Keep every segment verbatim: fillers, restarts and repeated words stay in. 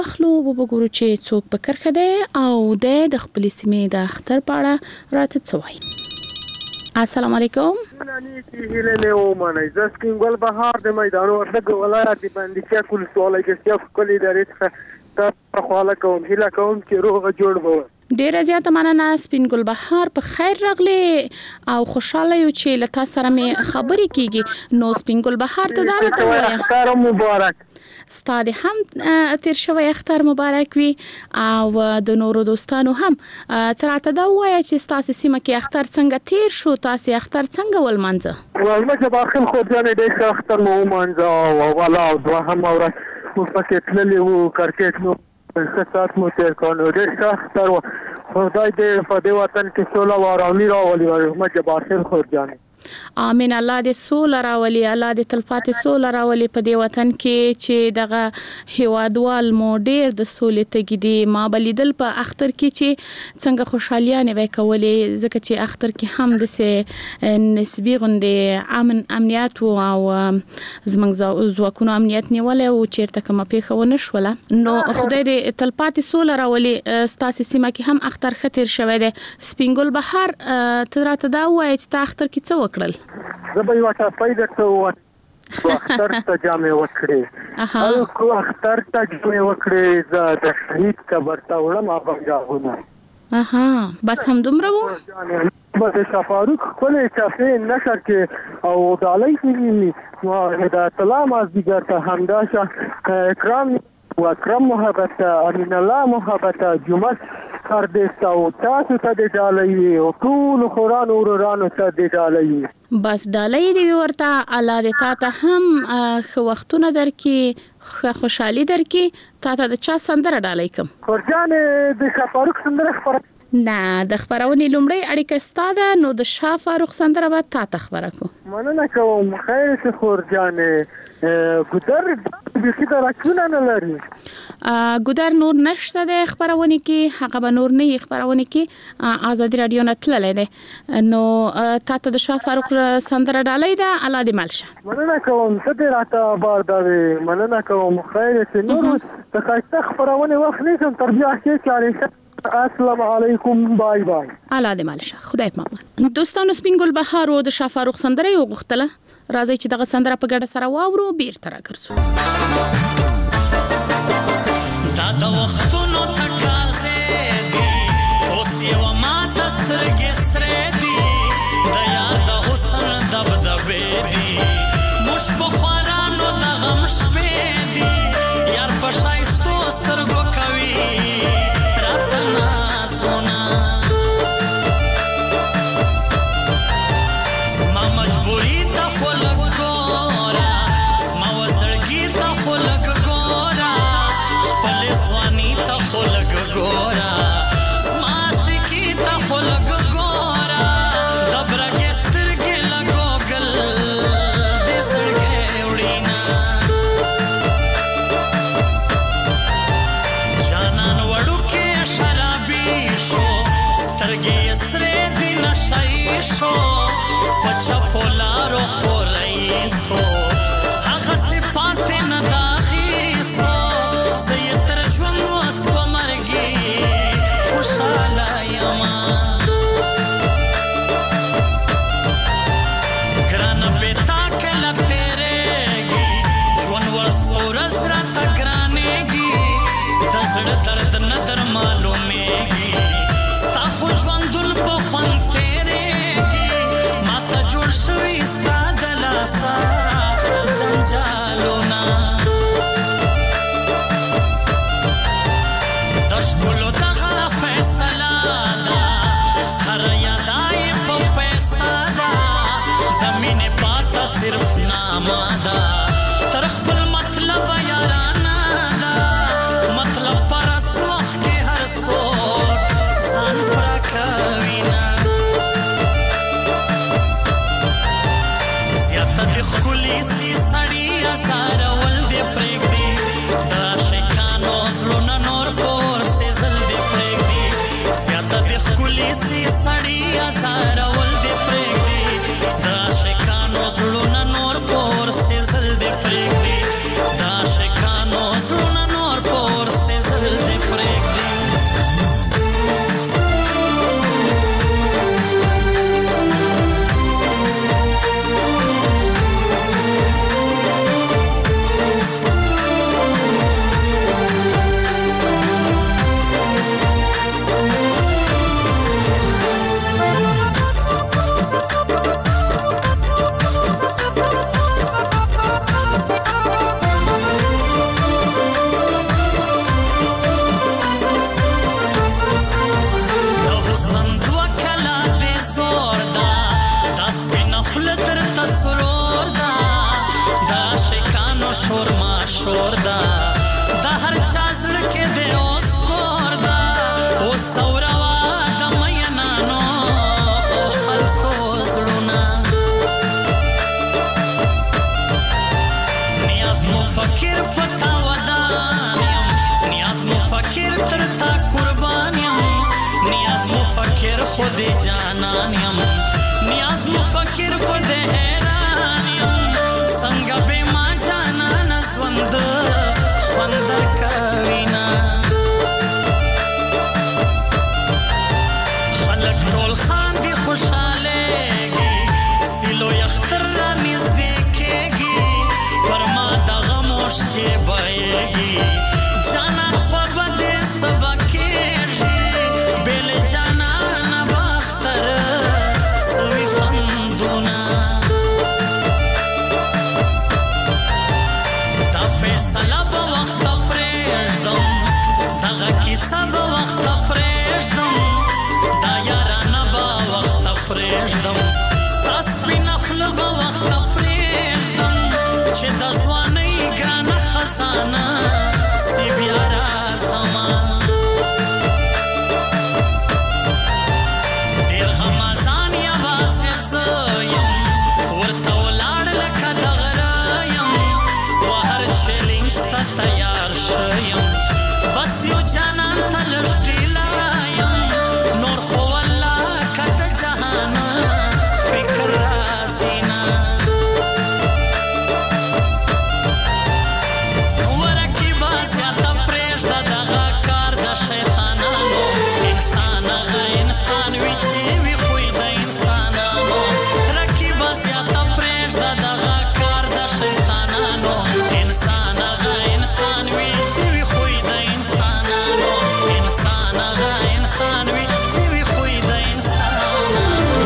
اخلو وګورو چې څوک په کرخه ده او د خپل سیمې د اختر پاړه راته څوي. السلام علیکم. نانی کی هله له ومنه زسکین ګل بهار د میدانو ورته ولایت باندې چې کول سوالای کې چې کلی درې ته خواله کوم هله کوم چې روغه جوړ وو. ډیر زیاته مننه سپین ګل بهار په خیر راغلی او خوشاله یو چې لتا سره مې خبرې کیږي. نو سپین ګل بهار ته دا راته وایا اختر مبارک. ستاد هم تیر شوی اختر مبارک وي او د نورو دوستانو هم تراته دا وایا چې تاسو سیمه کې اختر څنګه تیر شو، تاسو اختر څنګه ولمنځه؟ ولما چې باخل خو ځانې د اختر مو منځه او ولا دوه هم اورات مو پکې تللی وو کرکټ نو سات مو تیر کړو د اختر خدای دې په دې وطن کې سوله و آرامي راولي او مجه باخل خو ځانې امين. الله دې سوله راولي، الله دې تلپاتې سوله راولي په دې وطن کې چې دغه هیوادوال مو ډېر د سولې تګ دي. ما بلیدل په اختر کې چې څنګه خوشحالیانه وای کولې ځکه چې اختر کې هم د سه نسبی غونډې امن امنیت او زمنګ زواکونو امنیت نیولې او چیرته کومه پیښه ونه شوله. نو خدای دې تلپاتې سوله راولي. ستاسو سیمه کې هم اختر خطر شوه ده. سپینګل بهار ته راته دا وایي چې تا اختر کې څه وکړل؟ زبې واټه پیدا ته اختر ته جامې وکړې او کو اختر ته جامې وکړې ز د شهید قبر ته وړم ابغاونه. اها بس هم دومره وو بس شفاروق کولې چې نشر کې او د علی کې نو د سلام از دیگر ته همداشه اکرام و اکرم محبت امین الله محبت جمعه کردست او تاسو ته د ډالۍ او ټول قرآن ورانو ته د ډالۍ بس ډالۍ دی ورته الله دې تا ته هم خو وختونه درکې خوشحالي درکې. تا ته د چا سندره ډالۍ کوم؟ خورجان د شفاروق سندره خبره نه د خبرونې لومړی اړیکه ستاده نو د شاه فاروق سندره به تا ته خبره کو. مننه کوم خیر شه خورجان ګودر بيخي دا راکونه نه لري. ګودر نور نشته د خبرونه کې هغه به نور نه خبرونه کې آزادي رادیو نه تللې ده. نو تا ته د شاه فاروق سندره ډالۍ ده الله دې مالشه. مننه کوم څه دې راته بار دا مننه کوم خیر شه نور د خاصه خبرونه وخت نه تر بیا کې چاري. السلام علیکم بای بای. الله دې مالشه خدای پامان. دوستانو سپینګل بهار او د شاه فاروق سندره یو غختله راځي چې دغه سندره په ګډه سره واورو بیرته راګرځو. دا د وختونو تقاضې دي اوس یو ماته سترګې سرې دي د یار د حسن دبدبې دي موږ په خوارانو د غم شپې دي یار په ښایستو سترګو کوي راته نازونه زما مجبوري ته خو لږ ګوره زما وزړګي ته خو لږ ګوره خپلې ځواني ته خو لږ ګوره زما عاشقي ته خو لږ ګوره د برګې سترګې لګوګل دې زړګی وړينه جانان وړوکې شرابي شو سترګې سرې دي نشای شو پچا پولارو خورای سو هغه صفات نه داخي سو زه تر ژوند اوس په مرګي خوشاله یم ګران به تا کله تیرېږي ژوند ورس ورس راته ګرانېږي د زړه درد نه در معلومېږي ستا خو ژوندون په خوند تیرېږي ماته جوړ شوي ستا د لاسه جنجالونه د ښکلو دغه فیصله ده هر یاده یې په پیسه ده د مینې پاته صرف نامه ده تر خپل مطلب یارانه ده مطلب پرس وخت کې هر څوک ځان پوره کوي نه زیاته د ښکلي سي سړي ازارول دې پرېږدي د عاشقانو زړونه نور پور سېزل دې پرېږدي زیاته د ښکلي سي سړي ازارول دې پرېږدي د عاشقانو زړونه نور پور سېزل دې جانان یم نیاز مفکر په دې حیران یم څنګه به ما جانان ژوند خوند درکوي نه خلک ټول خاندي خوشحالېږي سیلو یختر را نږدې کېږي پر ما دغه مشکې بهېږي جانان خوا به دې سبا کېږي بېلې جانانه به اختر سوي خوندونه دا فیصله به وخته پرېږدم دغه کیسه به وخته پرېږدم دا یارانه به وخته پرېږدم ستا سپینه خوله به وخته پرېږدم چې د ځوانۍ ګرانه خزانه سي بیا راځمه ډېر غمازان یوازې زه یم ورته ولاړ لکه د غره یم و هر چیلنج ته تیار شه یم بس یو جانان ته لږ ډیله یم نور خو والله که د جهانه فکر راځي نه ورکیبه زیاته پرېږده دغه کار د شیطانانو انسان هغه انسان وي چې وي خوی د انسانانو رکیبه زیاته پرېږده دغه کار د شیطانانو انسان هغه انسان وي چې وي خوی د انسانانو انسان هغه انسان وي چې وي خوی د انسانانو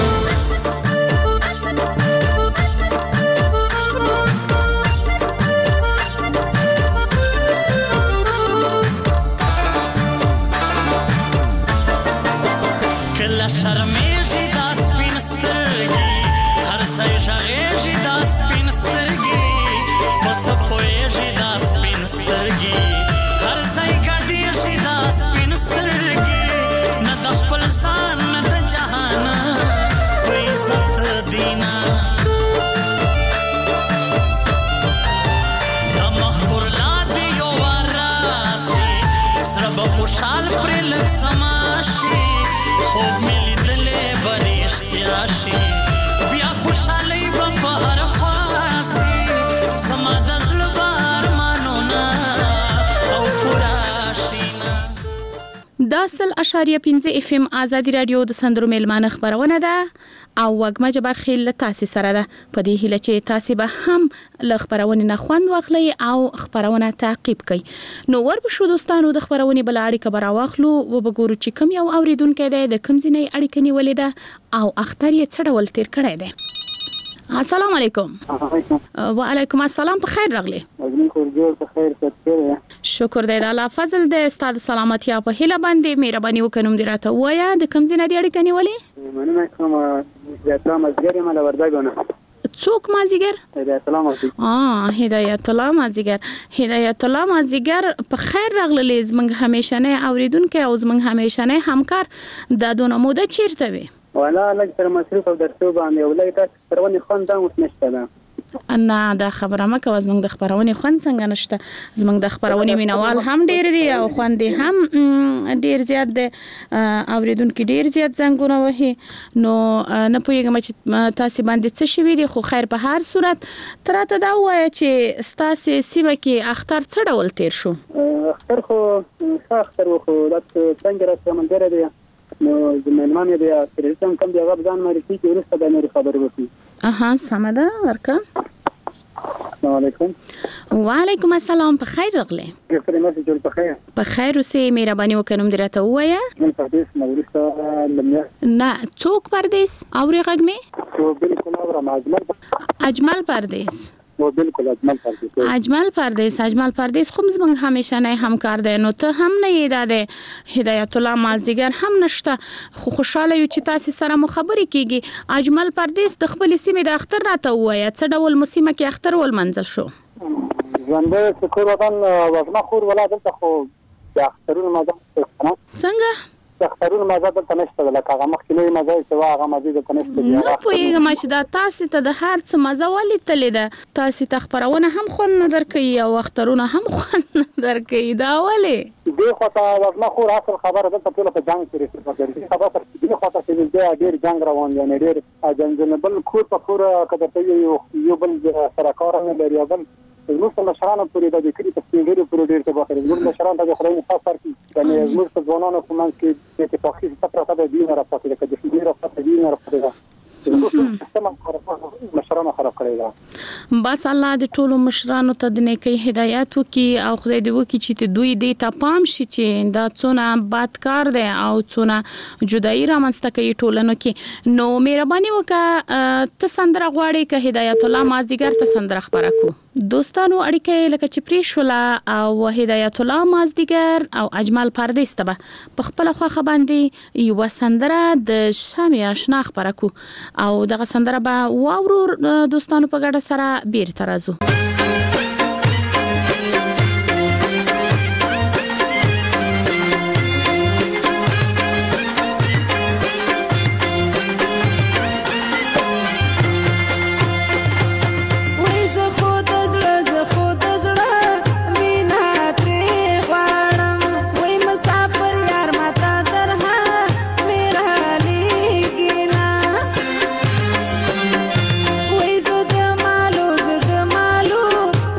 کله شرمېږي دا سپین سترګې هر ځای غږېږي دا سپین سترګې په څه پوهېږي دا سپین سترګې هر ځای ګډېږي دا سپین سترګې نه د خپل ځان نه د جهان په عزت دینه د مغفور لاندې یو وار راسي زړه به خوشحال پرې لږ زما شي خوب مې لیدلې به رښتیا شي بیا خوشحالۍ به په هر خوا سي زما د زړه به ارمانونه او پوره شي نه دا سل اشاریه پنځه اف ام آزادي رادیو د سندرو میلمانه خبرونه ده او وګمجه برخې له تاسو سره ده په دې هیله چې تاسو به هم له خبرونه نه خوند واخلئ او خبرونه تعقیب کړئ نو ورب شو دوستانو د خبرونه بل اړیکه برا واخلو و بګورو چې کوم یو اوریدونکو ده د کوم ځینې اړیکه نیولې ده او اختر یې څړول تیر کړی ده السلام علیکم وعلیکم السلام په خیر راغلی اجمل خو جوړ په خیر ستاره شکر دی الله فضل د استاد سلامتی په هیله باندې مهرباني وکړم دی راته وایا د کوم ځینې دی اړیکه نیولې مننه کوم زیاته مزګر مله وردګونه څوک مازیګر هدایت الله مازیګر اه هدایت الله مازیګر هدایت الله مازیګر په خیر راغلی زمنګ همیشه نه اوریدونکو او زمنګ همیشه نه همکار د دونه موده چیرته وي ولا لږ تر مصروف او درسو باندې ولای تاسو پرونی خوان دا اوس نشته ده نه دا خبره مکه زمنګ د خبرونه خوند څنګه نشته زمنګ د خبرونه مینوال هم ډیر دي او خوند هم ډیر زیات دي اوریدونکو ډیر زیات څنګه وهي نو نه پوهیږم چې تاسو باندې څه شوي دي خو خیر په هر صورت تراته دا وایي چې ستاسو سیمه کې اختر څه ډول تیر شو اختر خو اختر خو د څنګه راځم ملګری دی نو زمونږ مې بیا ترڅم کوم دی غو ځان مې چې ورسته به نور خبرې وکړي اها سمده ورکه السلام علیکم وعلیکم السلام په خیر راغلی ګفرې مې جوړ په خیر په خیر اوسې مهرباني وکړم درته وایا من پردیس مورسته لمیا نه څوک پردیس اوري غږ مې او بالکل اورم اجمل اجمل پردیس او بالکل اجمل پردیس اجمل پردیس اجمل پردیس خو زمونږ همیشه نه همکار دی نو ته هم نه یې داده هدایت الله مازدیګر هم نشته خو خوشاله یو چې تاسو سره مو خبرې کیږي اجمل پردیس د خپل سیمې د اختر راته وایا څه ډول مسیمه کې اختر ول منزل شو ژوند شکر وطن وزما خور ولا دلته خو د اخترونو مزه څنګه اخترونو مزه دلته نشته لکه هغه مخکې مزه چې هغه مزه دلته نشته نه پوهیږم چې دا تاسو ته د هر څه مزه ولې تللی ده تاسو ته خبرونه هم خوند نه درکوي او اخترونه هم خوند نه درکوي دا ولې دې خواته وزما خور اصل خبره ده ټول په جنگ کې رسېږي دې خبره تر دې خواته چې دې ډېر جنگ روان دی نه ډېر جنگ بل کور په کور کده ته یو یو بل سره کار نه لري بل زموږ مشرانو پورې د دې کړي تفصیلي پورې ډېر څه باندې زموږ مشران ته خدای مخاطر کی یعنی زموږ په ځوانانو په منځ کې د تفاخیر څخه راځي د دین راځي د دې دین راځي دین راځي مشرانو خراب کړی دا بس الله د ټولو مشرانو ته د نیکی هدایت وکي او خدای دې وکي چې دوی دې ته پام شي چې دا څونه بد کار دی او څونه جدایي رامنځته کوي ټولنو کې نو مهرباني وکړه ته سندره غواړې که هدایت الله مازدیګر ته سندره خبره کو دوستانو اړیکې لکه چې پری شولا او هدایت الله مازدیګر او اجمل پردیس ته په خپل خوخه باندې یو سندره د شامي آشنا خبره کو او دغه سندره به واورو دوستانو په ګډه سره بیرته راځو Wait, so the malo, so the malo.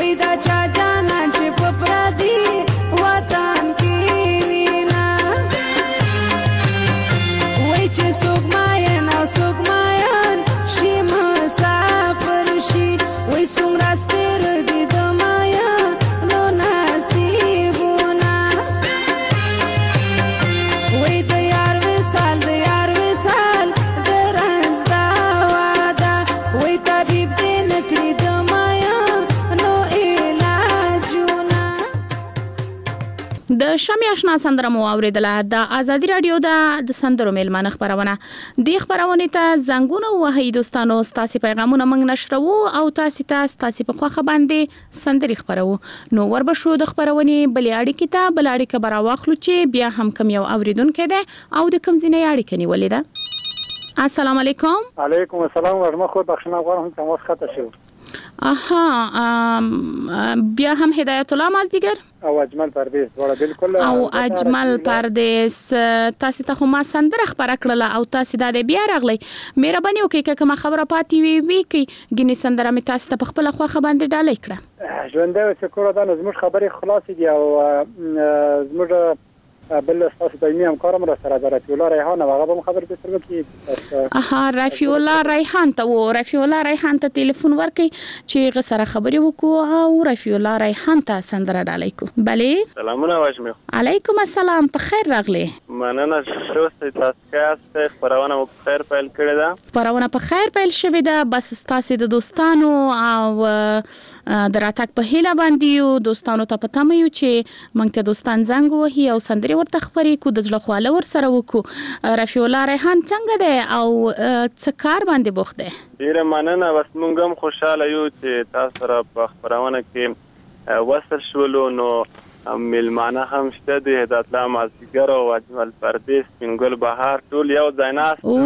وای دا چا جانا چې په پردي وطن کې وینا وای چې څوک ماین او څوک ماین شي مسافر شي وای څومره ستر دي د مایا نو نصیبونه وای د یار وصال د یار وصال د رنځ دا واده وای طبیب دې نکړي د مایا نو علاجونه. د شمع آشنا سندره مو اوریدله. د ازادي رادیو د سندرو میلمانه خبرونه د خبرونه ته زنګونه وهي دوستانو. ستاسو پیغامونه موږ نشرو او تاسو ته ستاسو په خوخه باندې سندري خبرو. نو وربشو د خبرونه بلې اړیکې ته بل اړیکه برا واخلو چې بیا هم کم یو اوریدونکو ده او د کم ځینې اړیکې نیولې ده. السلام علیکم. علیکم السلام ورحمه خو بخښنه غواړم چې موږ خطا شو. اها بیا هم هدایت الله مازدیګر او اجمل پردیس وړه بالکل او اجمل پردیس تاسو ته ما سندره خبره کړله او تاسو د بیا راغلی. مهرباني وکړئ که کوم خبره پاتې وي وی کی ګینه سندره می تاسو ته په خپل خوخه باندې ډالې کړه. ژوندې شکر ده زموږ خبرې خلاص دي او زموږ بل تاسو دایمي همکارم را سره د رفیع الله ریحان هغه به خبر به تر وکي. اها رفیع الله ریحان ته و رفیع الله ریحان ته ټلیفون ورکي چې غسره خبرې وکړو او رفیع الله ریحان ته سندره ډالې کو. بله سلامونه واجمه. علیکم السلام په خیر راغلی. مننه شوسته تاسو کاسته خبرونه په خیر پیل کړی دا. خبرونه په خیر پیل شوې ده. بس تاسو د دوستانو او دراتک په هیله باندې یو دوستانو ته پته مې یو چې مونږ ته دوستان زنګ وهي او سندري ورته خبرې کو د ځله خواله ور سره وکړو. رفیع الله ریحان څنګه ده او څه کار باندې بوخت ده؟ ډیره مننه. بس مونږ هم خوشاله یو چې تاسو سره په خبرونه کې وصل شولو. نو میلمانه هم شته د هدایت الله مازدیګر او اجمل پردیس پنګل بهار ټول یو ځای ناست او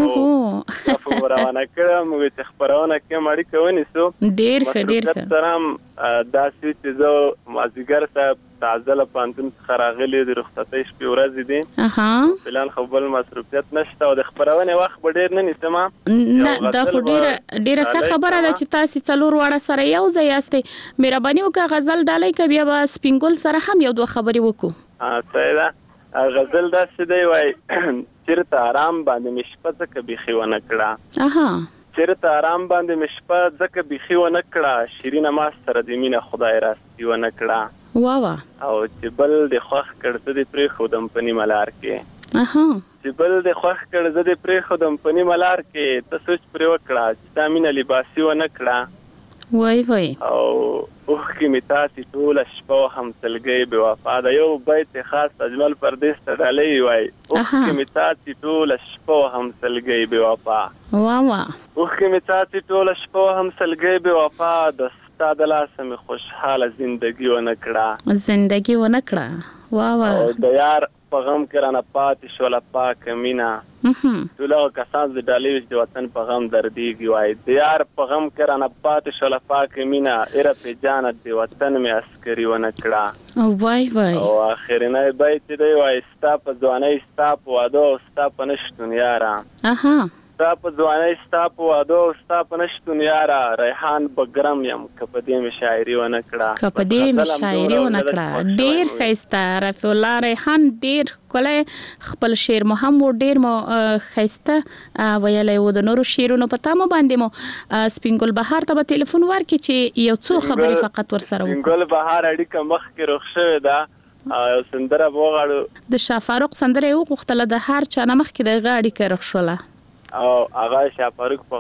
خبرونه کړم چې خبرونه کې مړی کوي سو ډیر ښه ډیر ښه سلام دا چې زه مازدیګر صاحب تعزل پانتون خراغلی د رخصتۍ شپې ورځې دي. اها فلان خو بل مصروفیت نشته او د خبرونه وخت ډیر نه نیسم. نه دا خو ډیره ډیره ښه خبره ده چې تاسو څلور واړه سره یو ځای یاستئ. مهرباني وکړه غزل ډالۍ ک بیا به سپینګل سره هم یو دوه خبرې وکړو. ها سیدا غزل دا څه دی وای چیرته آرام باندې مشپه ځکه بيخي ونه کړه. اها چیرته آرام باندې مشپه ځکه بيخي ونه کړه. شیرینه ما سره د مینه خدای راستي ونه کړه. وا وا او چې بل د خوخ کړه د پری خودم پنی ملار کې. اها چې بل د خوخ کړه د پری خودم پنی ملار کې ته سوچ پرې وکړه چې تا مینه لباسي ونه کړه. وای وای او اوه کې میتاسي ټول شپه هم تلګي به وفا دا یو بیت خاص اجمل پردیس ته ډالۍ وای. اوه کې میتاسي ټول شپه هم تلګي به وفا. وا وا اوه کې میتاسي ټول شپه هم تلګي به وفا. د ستاد لاسه می خوشحاله زندگی و نکړه زندگی و نکړه. وا وا او د یار په غم کې رانه پاتې شو لا پاک مینا. ټول کسان د ډالۍ د وطن په غم درديږي وای. د یار په غم کې رانه پاتې شو لا پاک مینا. ایر په جانت د وطن می عسکري و نکړه. وای وای او اخرنه بیت دی وای ستا په ځواني ستا په واده ستا په نشتون یارا. اها ستا په ځواني ستا په واده ستا په نشتون یارا. ریحان بګرم يم کپدې می شاعري و نکړه کپدې می شاعري و نکړه. ډیر خيسته رفیع الله ریحان ډیر کله خپل شعر مو هم ډیر مو خيسته ویلې و د نورو شعرونو پتا مو باندې مو سپینګل بهار ته ټلیفون ورکړي چې یو څو خبرې فقط ور سره وکړو. سپینګل بهار اړیکه مخ کې رخصه ده او سندره وغاړو د شاه فاروق سندره یو غختله د هر چا نمخ کې د غاړي کې رخصله او هغه شاه فاروق په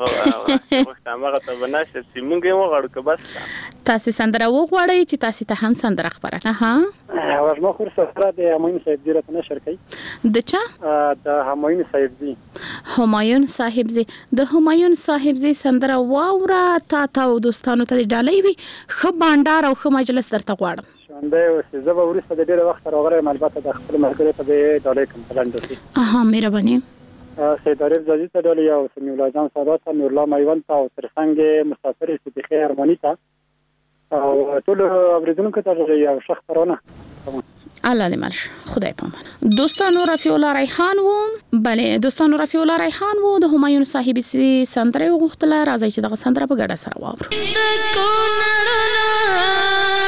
وخت هغه ته بناشه چې مونږ یې وغاړو که بس تاسو سندره وغواړئ چې تاسو ته هم سندره خبره. اها ورما خور سره د همایون صاحب دی راته نشر کوي. د چا د همایون صاحب دی همایون صاحب زی د همایون صاحب زی سندره واوره تا ته دوستانو ته ډالۍ وي. خ بانډار او خ مجلس درته غواړم. شونده اوس زه به ورسته د ډیره وخت راغره البته د خپل مرګره ته ډالۍ کوم پلاندو. اها مهرباني. سید عارف زاجی ته ډالۍ او سمیع الله جان سادات ته نور الله میوند ته او ترڅنګ مسافر صدیق ارمانی ته او ټول اوریدونکو ته یو شخص پرونه الله دې مالش خدای پامان. دوستانو رفیع الله ریحان و بله دوستانو رفیع الله ریحان و د همایون صاحب سي سندره غوښتله. راځي چې دغه سندره په ګډه سره واورو.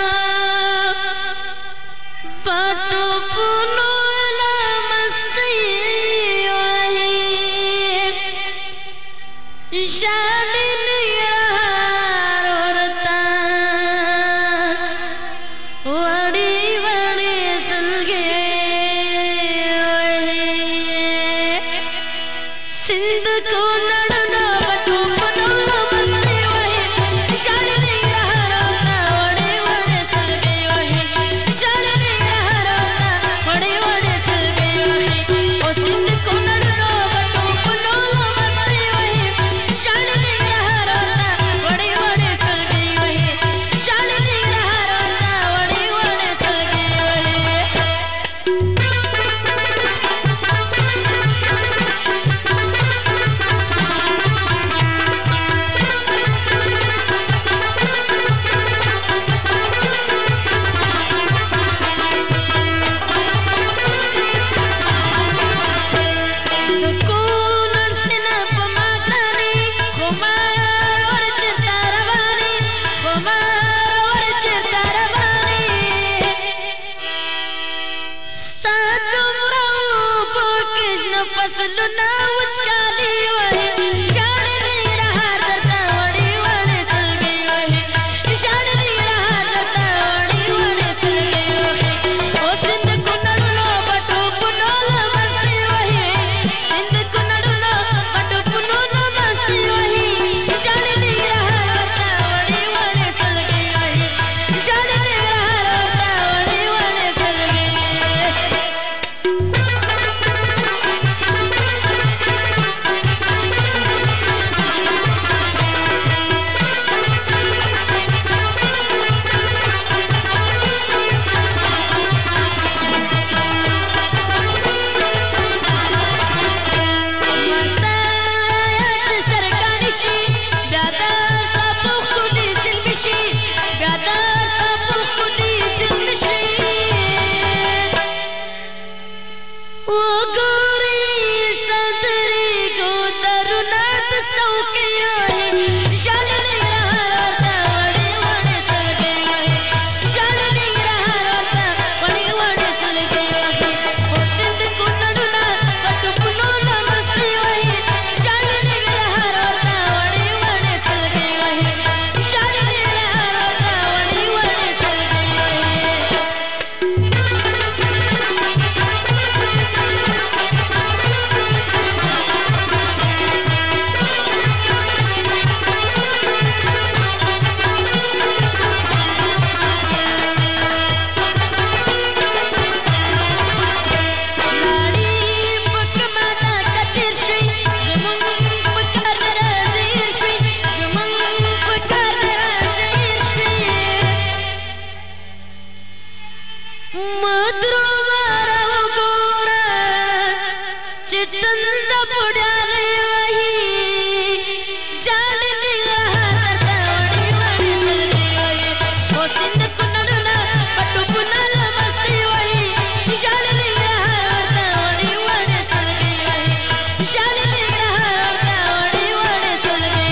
مدرو مارا وګوره چې تند پډیالې وایي ژاړلې درته وړې وړې سلګۍ وایي او سیند کونړونه پټو پونل مستي وایي ژاړلې درته وړې وړې سلګۍ وایي ژاړلې درته وړې وړې سلګۍ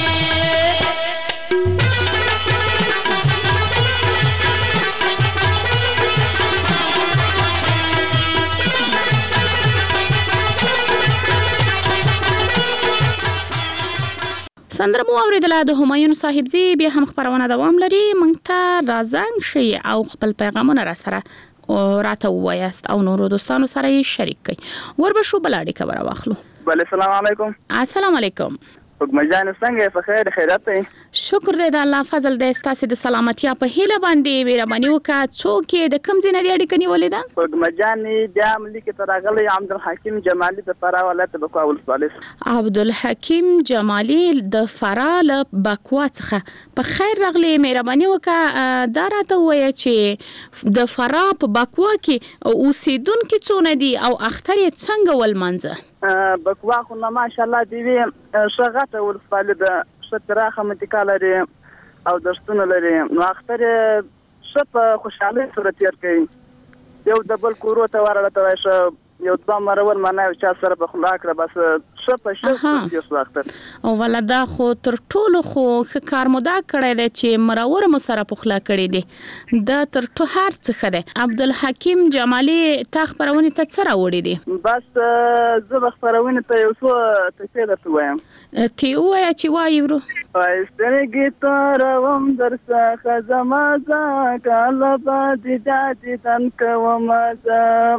سندره مو اوریدله د همایون صاحبزی. بیا هم خبرونه دوام لري. موږ ته رازنګ شي او خپل پیغامونه را سره راته ووایاست او نورو دوستانو سره یې شریک کړئ. وربشو بل اړیکه ورواخلو. بله السلام علیکم. السلام علیکم. مجان څنګه په خیر خیرات دی؟ شکر دې د الله فضل دې ستاسو د سلامتیا په هیله باندې مهرباني وکړه. څوک د کوم ځای نه دی اړیکه نیولې ده؟ مجان بیا ملي کې تراغلی عبدالحکیم جمالي د فرا ولایت بکوا ولسوالۍ. عبدالحکیم جمالي د فرا له بکوا څخه په خیر راغلی. مهرباني وکړه دا راته ووایه چې د فرا په بکوا کې اوسیدونکي څونه دي او اختر یې څنګه ولمانځه؟ بکوا خو نه ماشاءالله دی وی ښه غټه ولسوالۍ ده، ښه پراخه منطقه لري او درسونه لري. نو اختر ښه په خوشحالۍ سره تیر کوي. یو د بل کورو ته ورغله ته ښه یو دوه مرور معنا یو چا سره په خلا کړه بس ښه په ښه تیر شو اختر. او ولدا خو تر ټولو خو ښه کار مو دا کړی دی چې مرور مو سره په خلا کړی دی. دا تر ټولو هر څه ښه دی. عبدالحکیم جمالي تا خپرونې ته څه راوړي دي؟ بس زه به خپرونې ته یو څو ټکي درته ووایم. تی ووایه چې وایي ورو. سترګې توروم در څخه زما زه کله به دیده دیدن کومه زه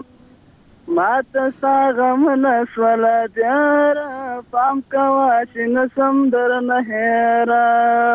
ما ته ستا غمونه شوله دیاره پام کوه چې نسم درنه هېره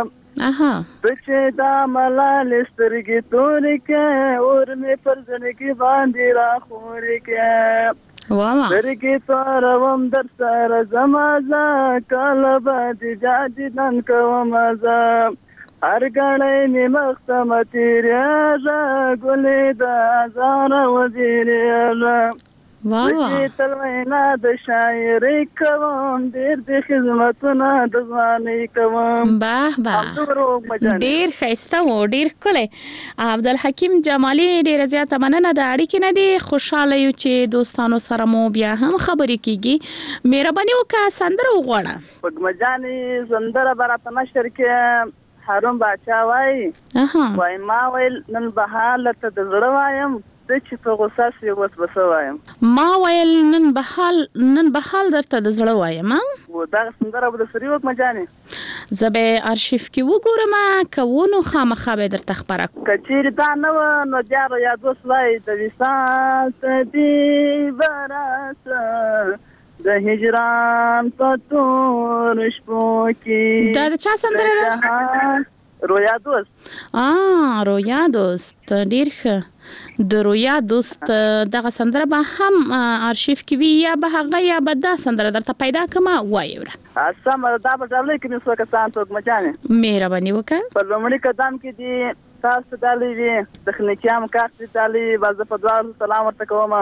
ته چې دا ملالې سترګې تورې کې اور مې پر زړګي باندې راخورې کې سترګې توروم در سره زما زه کله به دیده دیدن کومه زه هر ګړی مې مخته مه تېرېږه ګلې د ازاره وزیرېږه وچې تل وینا د شاعرۍ کوم ډېر د خدمتونه د ځوانۍ کوم. باه باه ډېر ښایسته و، ډېر ښکلی. عبدالحکیم جمالي ډېره زیاته مننه. د اړیکې نه دی خوشحاله یو چې دوستانو سره مو بیا هم خبرې کیږي. مهرباني وکړه سندره وغواړه. پګمجانې سندره به راته نشر کې هارون باچا وایي وایي ما ویل نن بهار ته د زړه وایم چې په غوسه شي اوس به څه وایم. ما ویل نن بهال نن بهال درته د زړه وایم. دغه سندره به درسري وکړم جانې. زه به ارشیف کې وګورم که ونو خامخا به درته خپره کړم. که چیرې دا نه وه نو بیا به یادوس وایي د وصال صدي به راسه د هجران په تور شپو کې. دا د چا سندره ده؟ رویا دوست. آه رویا دوست ډېر ښه. د رویا دوست دغه سندره به هم ارشیف کې وي یا به هغه یا به دا سندره درته پیدا کړم وایې وره. سمه ده دا به ډالۍ کې مې څو کسان توګمجانې مهرباني وکړه. په لومړي قدم کې دي تاسو ډالۍ وي تخنیکي همکار چې ډالۍ وي به زه په دواړو سلام ورته کوم.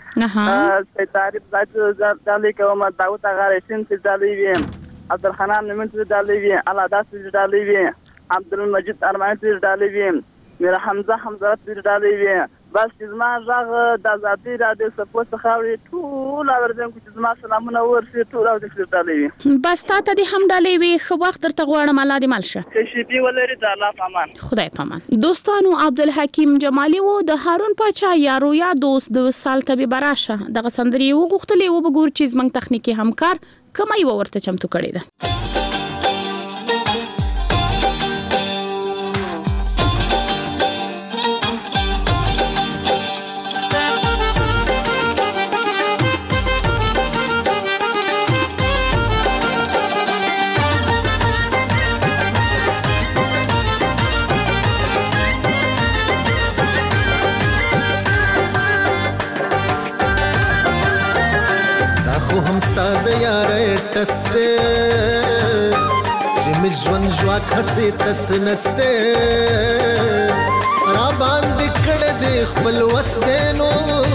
سید طارب ډالۍ کوم، داود اغا ریسین چې ډالۍ وي، عبدالحنان نمن چې ډالۍ وي، الادا چې ډالۍ وي، عبدالمجید ارمانی چې ډالۍ وي، میرا حمزه حمزه چې ډالۍ وي. بس چې زما غږ د ازادۍ راډیو سپورټ څخه اوري ټول اوریدونکو چې زما سلامونه ورسي ټول اوریدونکو ډالۍ وي. بس تا ته دې هم ډالۍ وي. ښه وخت درته غواړم. الله دې مل شه. ښه شپې ولري. د الله په امان. خدای په امان. دوستانو عبدالحکیم جمالي و د هارون پاچا یا رویا دوست د وصال طبي براشه دغه سندرې وغوښتلې و. بګور چې زمنګ تخنیکی همکار کمای و ورته چمتو کړی ده. هم ستاد یار ټسته چې مې ژوند جوا خسي تس نسته را باندې کړه دې خپل وس دی نو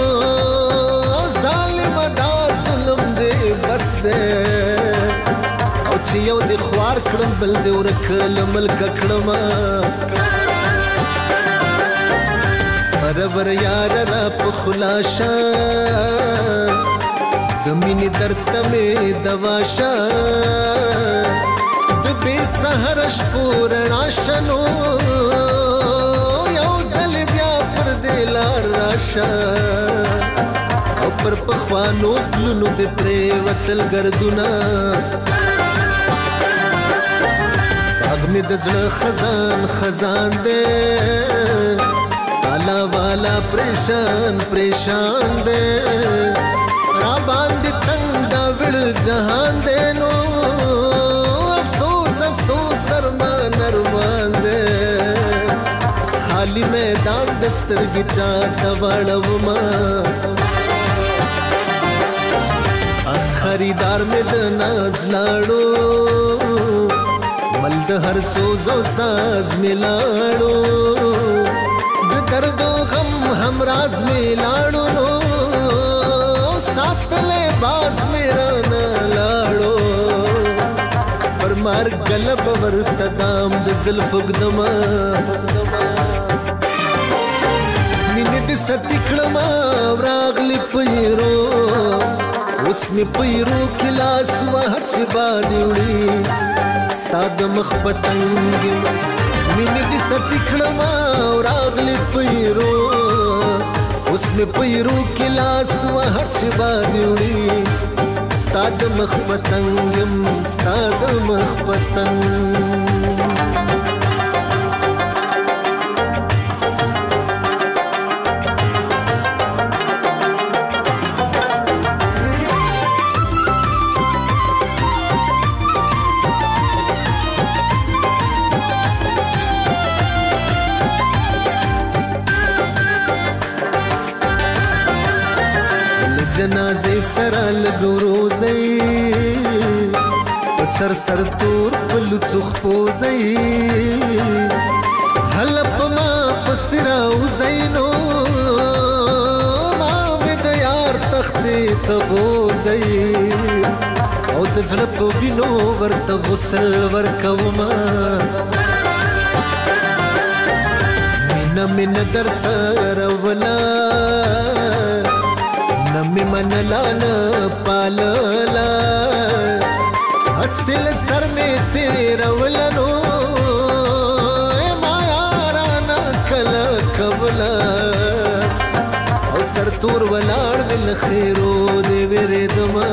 ظالم دا ظلم دې بس دی او چې یو دې خوار کړم بل دې ورک له ملکه کړم برابر یار را په خلاصه د مینې درد ته مې دوا شه د بې سهره شپو رڼا شنو یو ځل بیا پر دې لار راشه او پر پخوانو پلونو دې پرېوتل ګردونه باغ مې د زړه خزان خزان دی والا والا پریشان پریشان دے را باندې تنگ دا وړ جهان دے نو افسوس افسوس ارمان ارمان دے خالی میدان دسترګې چاته واړوما خریدار مې د ناز لاړو مل د هر سوز او ساز مې لاړو درد و غم هم راز میں لاڑو نو ساتھ لے باز میرا نا لاڑو پر مار گلب ورتدام د زلف گدما مینه د ستکړما راغلی پیرو اوس می پیرو کلاس وحچ بادوړي ستاد مخ پتنګ مینه د ستکړما راغلی پیرو اوس می پیرو کلاس وحچ بادوړي ستاد مخ پتنګ ستاد مخ پتنګ جنازه سره لګوروزي سر سر تور پل څخ پوزي حلپ ما پسرا وزینو ما ود یار تختې تبوزي او د زړه په وینو ورته غسل ورکوما مینا مینا در سره ولا نمی منلا نا پاللا اصل سر میں تیرا ولنو ما یارانا کلا کبلا او سر تور ولاړ ول خیرو دی ویرې دما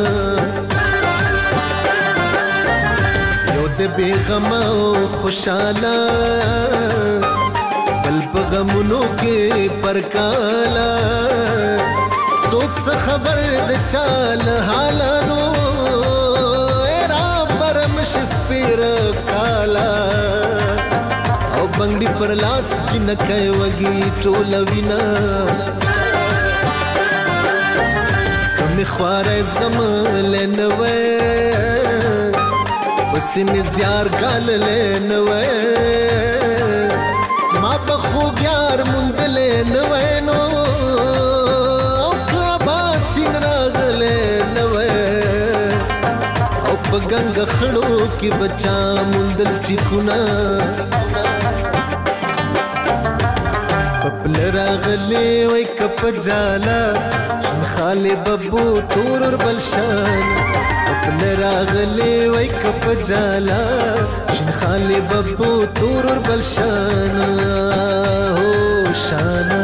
یو د بیغما او خوشاله بل په غمونو کې پرکالا څوک څه خبر د چال حالانو را برمش سپیر کالا او بنګړي پر لاس جنکه وږي ټول وینا کم خوارز غم لنوي بس می زیار ګال لنوي ما په خوب یار مونږ لنوي نو پګنګ خړو کې بچا مندل چکونا پپل راغلي وای کپ جالا شن خاله ببو تور بلشان پپل راغلي وای کپ جالا شن خاله ببو تور بلشان هو شانا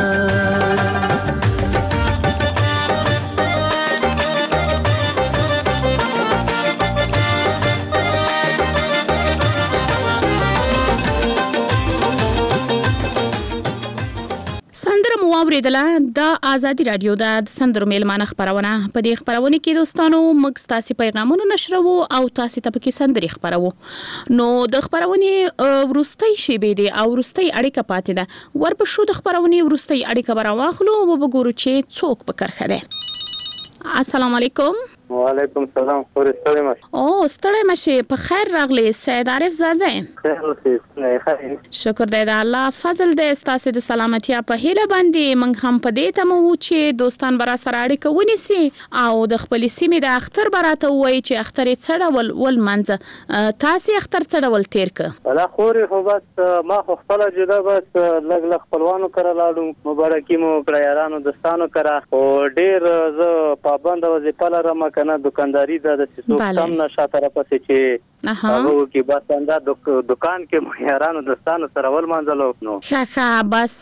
واوریدله د آزادی رادیو د سندرو میلمانه خبرونه په دې خبرونه کې دوستانو موږ تاسو پیغامونه نشرو او تاسو ته پکې سندري خبرو نو د خبرونه ورستۍ شی به دي او ورستۍ اړیکه پاتې ده ورپښو د خبرونه ورستۍ اړیکه براواخلو او وګورو چې څوک په کرخه ده. السلام علیکم. وعلیکم سلام خوري ستړي مشه او ستړي مشه په خیر راغلی سید عارف زازه خیر اوسې نه خیر شکر دی د الله فضل دی ستاسو د سلامتیا په هیله باندې موږ هم په دې تمو چې دوستان برا سره اړیکه ونیسي او د خپل سیمې د اختر براته وای چې اختر څړول ول منځ تاسو اختر څړول تیر ک ولا خوري خو بس ما خو خپل جدا بس لګ لګ خپلوانو کرا لاړو مبارکي مو کړه یارانو دوستانو کرا او ډیر ز پابند وظیفه لرم کنه دکانداری د سیسو کم نشه طرفه چې هغه کې بس انده دکان کې مو یارانو دوستانو سره ول منځلو نو ښه بس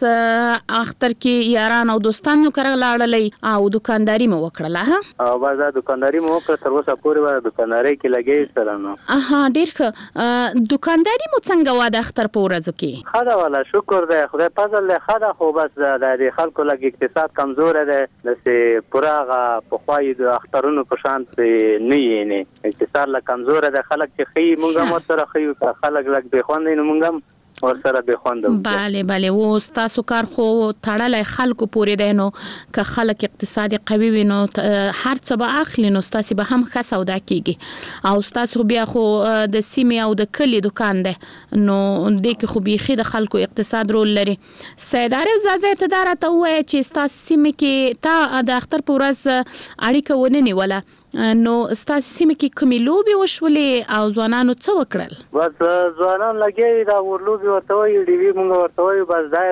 اختر کې یارانو دوستانو کرا لاړلې او دکانداری مو وکړه او بازار دکانداری مو وکړه تر اوسه پورې وای دکانداری کې لګې سره نو اها ډیر ښه دکانداری مو څنګه و د اختر په ورځو کې خدا والا شکر دی خدای فضل له خدا خو بس د خلکو لګ اقتصاد کمزور دی لسه پراغه په خوای د اخترونو په شان نه یې نه اقتصاد لا کمزور دی خلک چې خي مونږه مو سره خي خلک لګ به خوندې نو مونږه ور سره به خوندو bale bale و تاسو کار خو تړلای خلکو پورې دینو که خلک اقتصادي قوي وینو هر څه به اخلي نو تاسو به هم ښه سودا کیږي او تاسو بیا خو د سیمې او د کلی دکان ده نو د کې خو بيخي د خلکو اقتصاد رول لري سید عارف زازه ته دارته وای چې تاسو سیمې کې تا د اختر په ورځ اړیکه ونه نیوله نو ستاسو سیمه کې کومې لوبي وشولې او ځوانانو څه وکړل بس ځوانان لګي دا ورلوبي ورته وي ډي وي مونږ ورته وي بس دا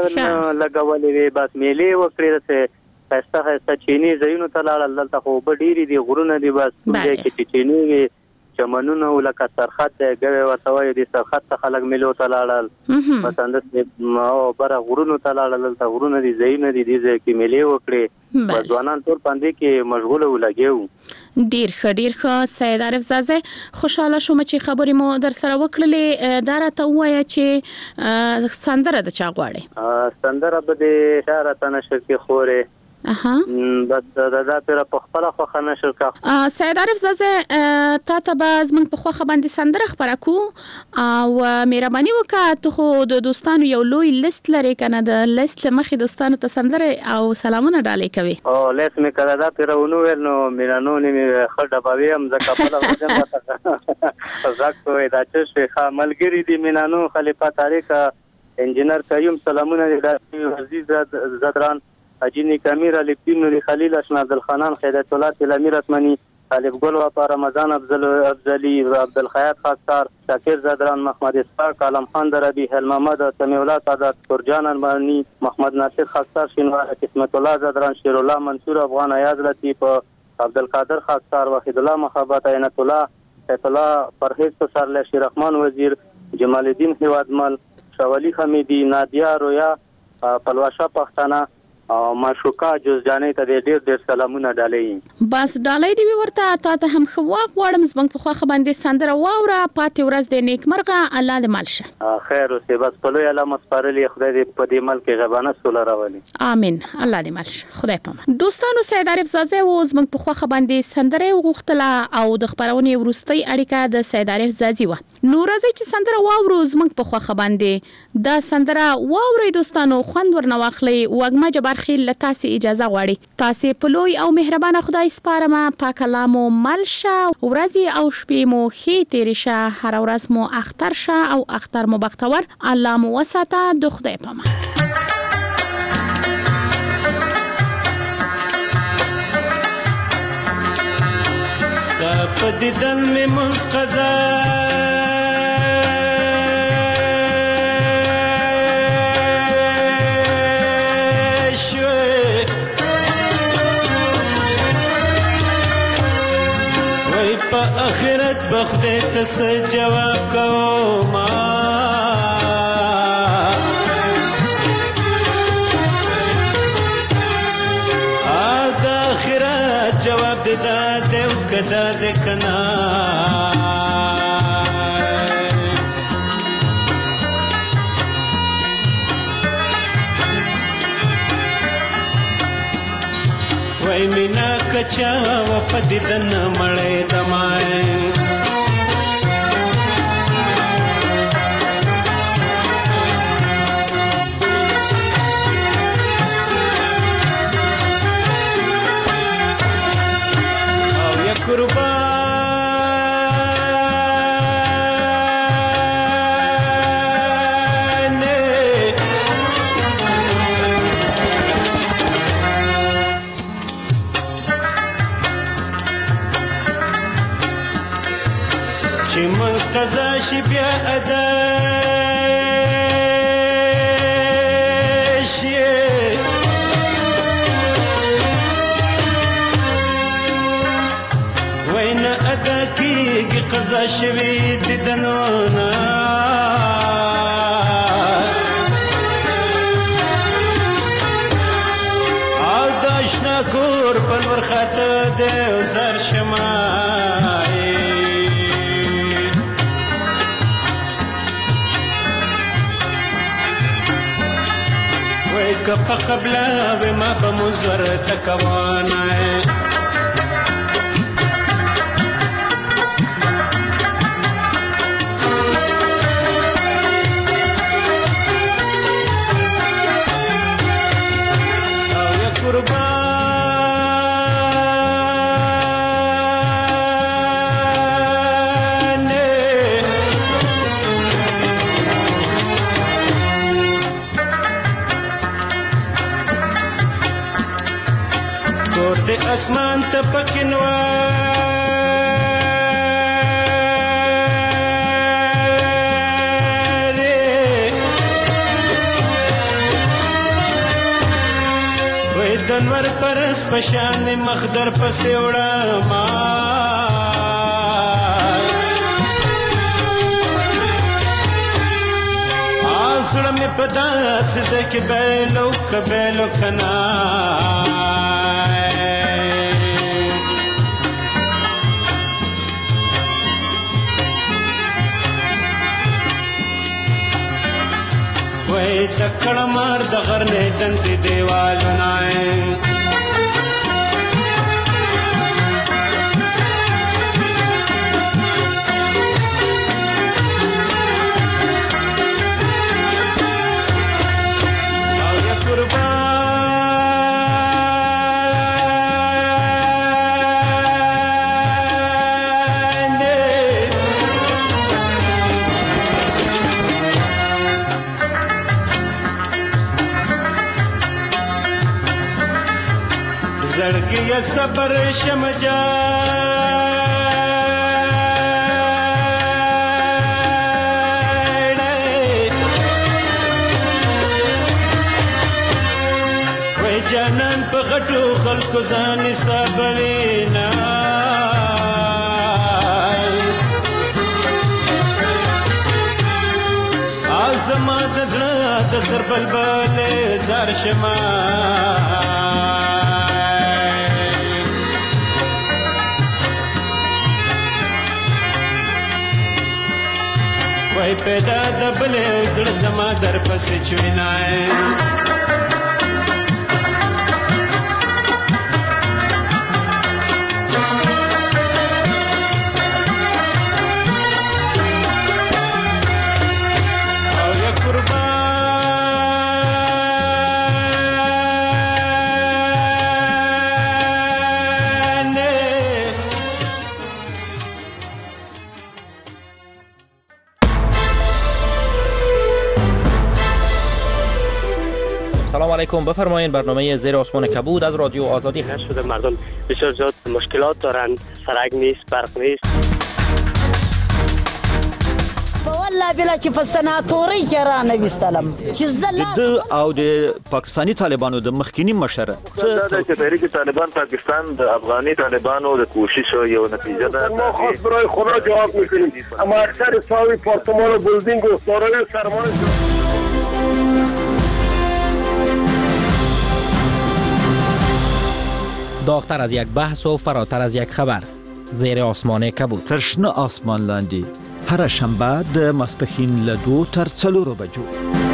لګولې وي بس میلې وکړې ته خسته خسته چيني زینو ته لاړل دلته خو به ډيري دي غرونه دي بس دې کې چيني وي چمنونه ولکه سرخط دی ګوي ورته وي دي سرخط ته خلک میلو ته لاړل بس اندس او بر غرونو ته لاړل دلته غرونه دي زینو دي دي کې میلې وکړې بس ځوانان ټول باندې کې مشغوله ولګیو ډیر ښه ډیر ښه سید عارف زازه خوشاله شوم چې خبرې مو در سره وکړلې دا راته وایي چې سندره د چا غواړي سندره به د اشاره تنشر کې خوره اها بس دا دا پر په خپل خو خنه شرکا سید عارف زازه تا ته باز من په خو باندې سندره خبره کو او مهرباني وکړه ته خو د دوستانو یو لوی لیست لري کنه د لیست مخې دوستانو ته سندره او سلامونه ډالې کوي او لیست می کړه دا پیرونو ورنو میرانو نیمه خړډه باوی هم زکه په لږه وځم زکه وای دا چې ښه ملګری دی مینانو خلیفہ تاریخ انجینر قیوم سلامونه د عزیز زدران اجینی کامیر علی نوری خلیل اشنا عبدالخنان خیرت الله تلامیر اسمنی طالب گل و رمضان افضل افضلی و عبدالخیات خاکسار شاکر زدران محمد اسحاق عالم خان دربی هل محمد سمیع الله سعادت فرجان ارمانی محمد ناصر خاکسار شینوار قسمت الله زدران شیر الله منصور افغان ایاز لطیف عبدالقادر خاکسار وحید الله محبت عینت الله سیف الله پرهیز پسرله شیر رحمان وزیر جمال الدین هوادمل شوالی حمیدی نادیا رویا پلواشا پښتانه او معشوقه جوزجانې ته ډېر ډېر سلامونه ډالې بس ډالې دی ورته تا ته هم خو غواړم زبنګ په خو باندې سندره واوره پاتې ورځ د نیکمرغه الله دې مالشه خیر اوسه بس په لوی الله مسپارلې خدای دې په دې ملک غبانه سول راولي امين الله دې مالشه خدای پامه دوستانو سید عارف زازه و زبنګ په خو باندې سندره وغوښتله او د خبرونې ورستۍ اړیکه د سید عارف زازي و نو راځي چې سندره واورو زبنګ په خو باندې دا سندره واوري دوستانو خوند ورنواخلي وګما جبار خیل لتاسي اجازه غواړي تاسو په لوی او مهربانه خدای سپارم پاک الله مو ملشه ورځي او شپې مو خې تیر شه هر ورځ مو اختر شه او اختر مو بختور الله مو وساته د خدای پامه ستا په دیدن می مسقزا آخرت بخده تس جواب کوما آد آخرت جواب ده داده و کداده کنا وای مینا کچا و پدیدن مړې دمای او یا قربان چې بیا ادا شي وینا ادا کیږي قضا شوي د دنونه او د اشنا کور په لور خاطه د وزر شمای وای کپ قبله و ما په مزور تکوانه اسمان ته پکینوارې وای دنور پرس پشان مخدر پسې وړما او زړه مې په داسې ځای کې بیلو که بیلو که نه وای چکړ مار د غر نه دنتي دیوالونه او یا قربان زړګي صبر شمجا وای جانان په غټو خلکو ځان سابلینا ازما د زړه د سر بلبل زار شما وای پیدا د بل زړه زما در پسې چوینای او یا قربان سلام علیکم. بفرمایید برنامه زیر آسمان کبود از رادیو آزادی هست. شده مردم بسیار زیاد مشکلات دارند، سرک نیست، برق نیست. والله بلا چې په سناتوري کې را نه وستلم چې زله د او د پاکستانی طالبانو د مخکینی مشره څه چې تحریک طالبان پاکستان د افغاني طالبانو د کوشش یو نتیجه ده. ما خاص برای خدا جواب میکنیم، اما اکثر ساوی پارتمان و بلدینگ و سارای سرمان داغتر از یک بحث و فراتر از یک خبر. زیر آسمان کبود. ترشنه آسمان لاندی هر شنبه د ماسپښین له دو تر څلورو بجو